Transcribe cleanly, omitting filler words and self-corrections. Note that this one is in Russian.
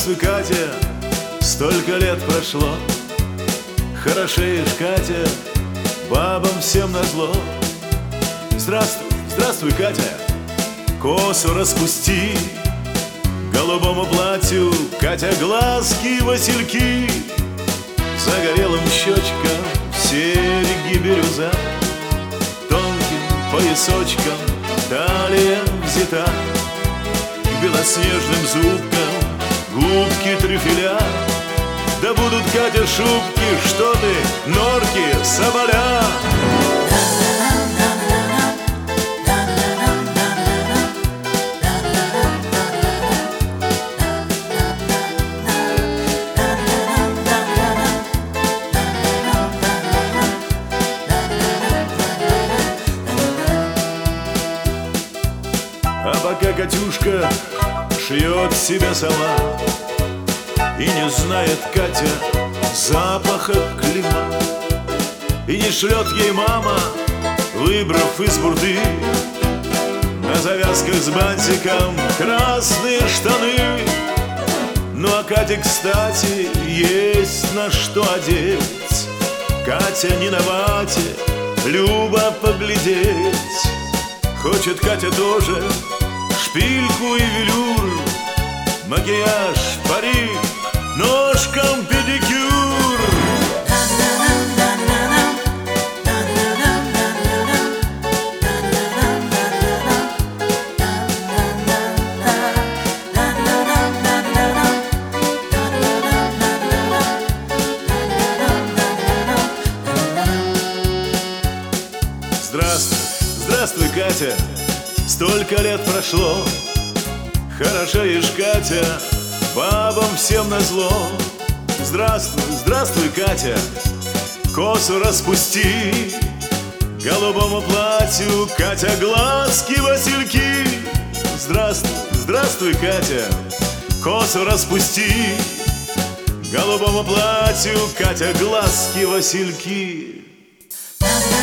здравствуй, Катя, столько лет прошло. Хорошеешь, Катя, бабам всем назло. Здравствуй, здравствуй, Катя, косу распусти, голубому платью, Катя, глазки, васильки, загорелым щечкам серьги бирюза, тонким поясочком талия взята, к белоснежным зубкам губки трюфеля. Да будут, Катя, шубки, что ты, норки, соболя. А пока Катюшка шьет себе сама, и не знает Катя запаха клима, и не шлет ей мама, выбрав из бурды, на завязках с бантиком красные штаны. Ну а Кате, кстати, есть на что одеть. Катя не на вате, любо поглядеть. Хочет Катя тоже шпильку и велюр, макияж, парик, ножкам педикюр. Здравствуй, здравствуй, Катя, столько лет прошло. Хорошеешь, Катя, бабам всем назло. Здравствуй, здравствуй, Катя, косу распусти, голубому платью, Катя, глазки, васильки. Здравствуй, здравствуй, Катя, косу распусти, голубому платью, Катя, глазки, васильки.